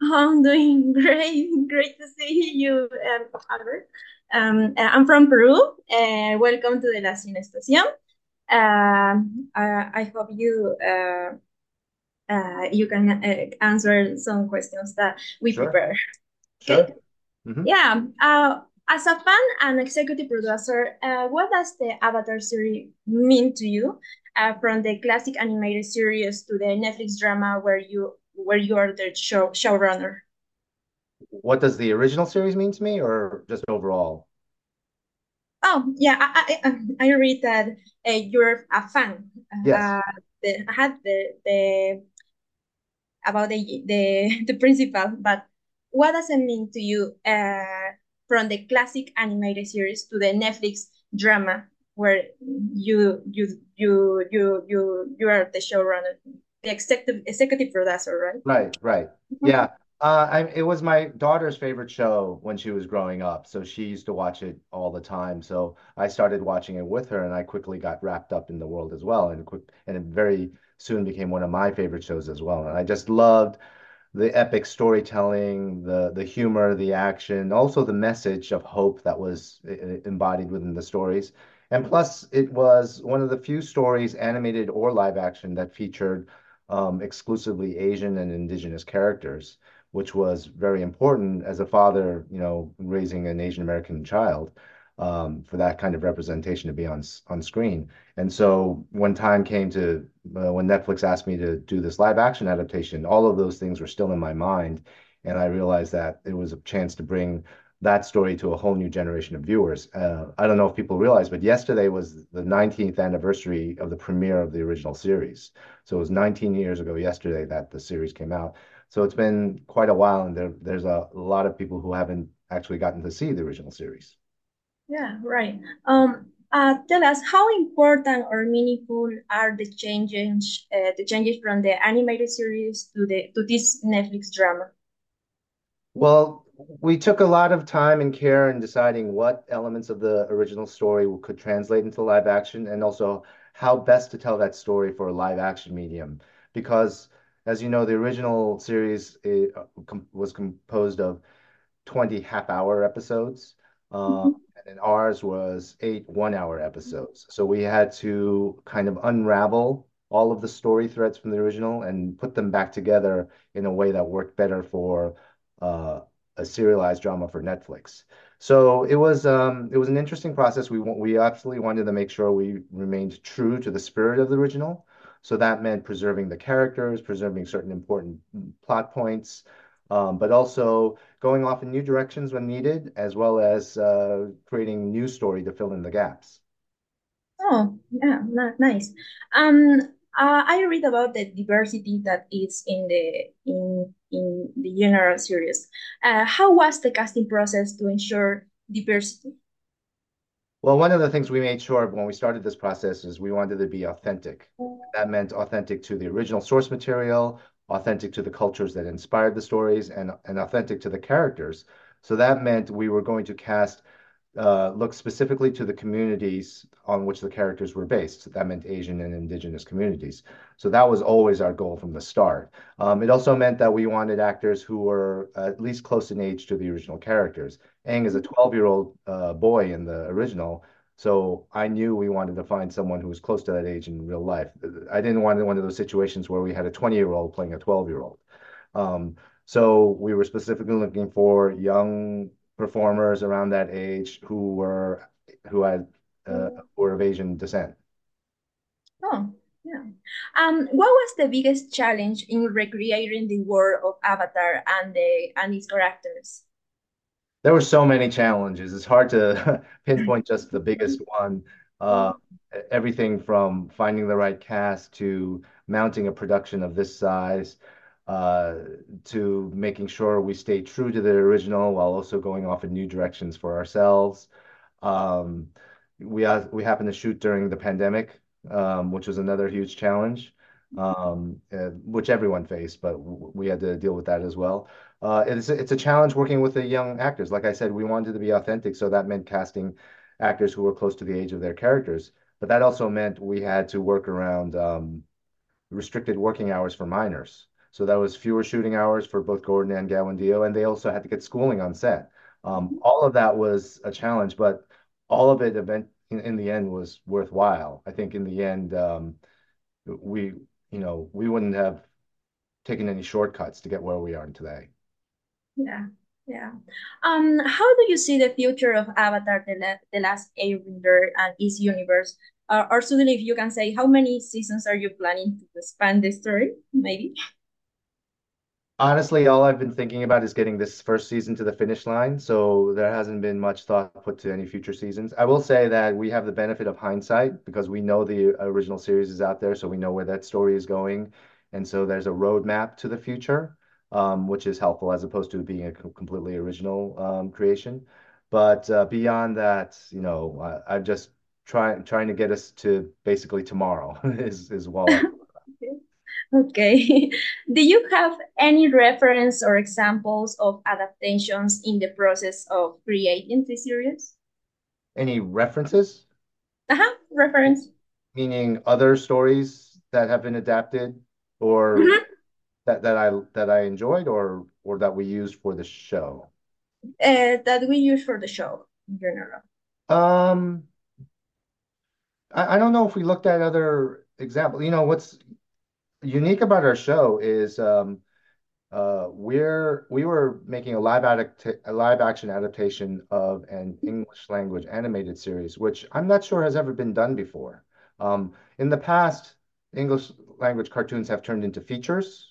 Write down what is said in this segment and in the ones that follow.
I'm doing great. Great to see you, Albert. I'm from Peru. Welcome to the La Cine Estación. I hope you can answer some questions that we Sure, prepare. Okay. sure. hmm Yeah. As a fan and executive producer, what does the Avatar series mean to you? From the classic animated series to the Netflix drama where you are the showrunner. What does the original series mean to me, or just overall? Oh, yeah, I read that you're a fan. Yes. Uh, I had the about the principal, but what does it mean to you from the classic animated series to the Netflix drama where you are the showrunner, the executive producer, right? Right, right. Yeah. It was my daughter's favorite show when she was growing up, so she used to watch it all the time. So I started watching it with her, and I quickly got wrapped up in the world as well, and it very soon became one of my favorite shows as well. And I just loved the epic storytelling, the humor, the action, also the message of hope that was embodied within the stories. And plus, it was one of the few stories, animated or live action, that featured exclusively Asian and indigenous characters, which was very important as a father, raising an Asian American child, for that kind of representation to be on screen. And so when time came to when Netflix asked me to do this live action adaptation, all of those things were still in my mind. And I realized that it was a chance to bring that story to a whole new generation of viewers. I don't know if people realize, but yesterday was the 19th anniversary of the premiere of the original series. So it was 19 years ago yesterday that the series came out. So it's been quite a while, and there's a lot of people who haven't actually gotten to see the original series. Yeah, right. Tell us how important or meaningful are the changes from the animated series to this Netflix drama? Well, we took a lot of time and care in deciding what elements of the original story could translate into live action, and also how best to tell that story for a live action medium. Because, as you know, the original series was composed of 20 half-hour episodes, uh, and then ours was 8 one-hour episodes. So we had to kind of unravel all of the story threads from the original and put them back together in a way that worked better for uh, a serialized drama for Netflix. So it was an interesting process. We absolutely wanted to make sure we remained true to the spirit of the original. So that meant preserving the characters, preserving certain important plot points, but also going off in new directions when needed, as well as creating new story to fill in the gaps. Oh, yeah, nice. I read about the diversity that is in the general series. How was the casting process to ensure diversity? Well, one of the things we made sure when we started this process is we wanted to be authentic. That meant authentic to the original source material, authentic to the cultures that inspired the stories, and authentic to the characters. So that meant we were going to cast look specifically to the communities on which the characters were based. That meant Asian and indigenous communities. So that was always our goal from the start. It also meant that we wanted actors who were at least close in age to the original characters. Aang is a 12-year-old boy in the original. So I knew we wanted to find someone who was close to that age in real life. I didn't want one of those situations where we had a 20-year-old playing a 12-year-old. Um, so we were specifically looking for young performers around that age who had who were of Asian descent. Oh, yeah. What was the biggest challenge in recreating the world of Avatar and its characters? There were so many challenges. It's hard to pinpoint just the biggest one. Uh, Everything from finding the right cast to mounting a production of this size, uh, to making sure we stay true to the original while also going off in new directions for ourselves. Um, we happened to shoot during the pandemic, which was another huge challenge, which everyone faced, but we had to deal with that as well. It's a challenge working with the young actors. Like I said, we wanted to be authentic, so that meant casting actors who were close to the age of their characters. But that also meant we had to work around restricted working hours for minors. So that was fewer shooting hours for both Gordon and Gawandio, and they also had to get schooling on set. All of that was a challenge, but all of it in the end was worthwhile. I think in the end, we, we wouldn't have taken any shortcuts to get where we are today. Yeah, yeah. How do you see the future of Avatar, the Last Airbender, and its universe? Or suddenly, if you can say, how many seasons are you planning to expand the story? Maybe. Honestly, all I've been thinking about is getting this first season to the finish line, so there hasn't been much thought put to any future seasons. I will say that we have the benefit of hindsight because we know the original series is out there, so we know where that story is going, and so there's a roadmap to the future, which is helpful as opposed to being a completely original creation. But beyond that, I'm just trying to get us to basically tomorrow is all. Okay. Do you have any reference or examples of adaptations in the process of creating the series? Any references? Reference. Meaning other stories that have been adapted or Mhm. that I enjoyed or that we used for the show. That we use for the show in general. Um, I don't know if we looked at other examples. What's unique about our show is we were making a live action adaptation of an English language animated series, which I'm not sure has ever been done before. In the past, English language cartoons have turned into features,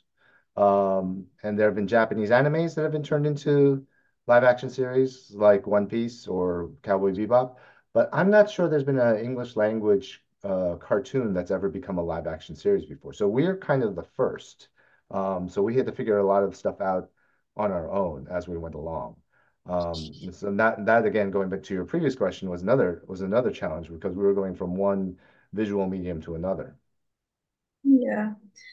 and there have been Japanese animes that have been turned into live action series like One Piece or Cowboy Bebop. But I'm not sure there's been an English language cartoon that's ever become a live action series before. So we're kind of the first. So we had to figure a lot of stuff out on our own as we went along. So that again, going back to your previous question, was another challenge because we were going from one visual medium to another. Yeah.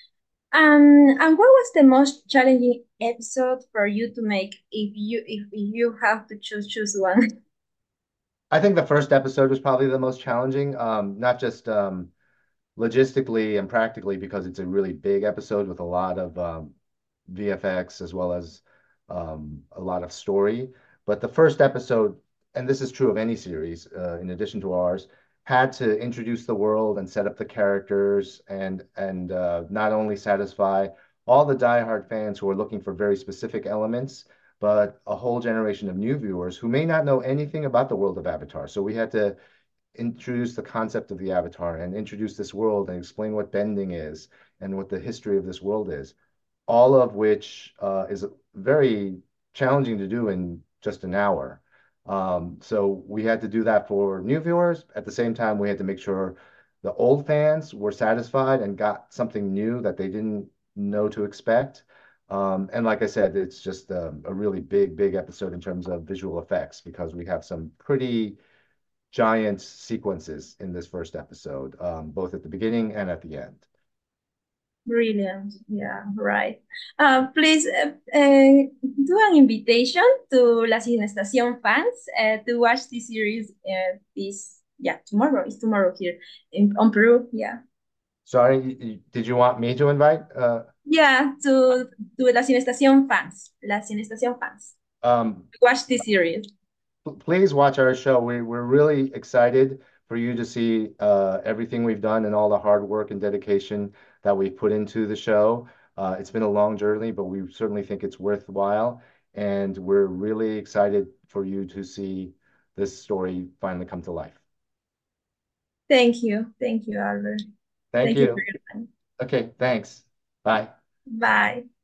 And what was the most challenging episode for you to make if you have to choose one? I think the first episode was probably the most challenging, not just logistically and practically because it's a really big episode with a lot of VFX as well as a lot of story. But the first episode, and this is true of any series, in addition to ours, had to introduce the world and set up the characters and not only satisfy all the diehard fans who are looking for very specific elements, but a whole generation of new viewers who may not know anything about the world of Avatar. So we had to introduce the concept of the Avatar and introduce this world and explain what bending is and what the history of this world is, all of which is very challenging to do in just an hour. So we had to do that for new viewers. At the same time, we had to make sure the old fans were satisfied and got something new that they didn't know to expect. And like I said, it's just a really big, big episode in terms of visual effects because we have some pretty giant sequences in this first episode, both at the beginning and at the end. Brilliant. Yeah, right. Please do an invitation to La Cinestación fans to watch this series tomorrow. It's tomorrow here on Peru. Yeah. Sorry, did you want me to invite? Yeah, to La Cinestación fans. La Cinestación fans. Um, Watch this series. Please watch our show. We're really excited for you to see everything we've done and all the hard work and dedication that we've put into the show. It's been a long journey, but we certainly think it's worthwhile. And we're really excited for you to see this story finally come to life. Thank you. Thank you, Albert. Thank Thank you for you. your time. Okay, thanks. Bye. Bye.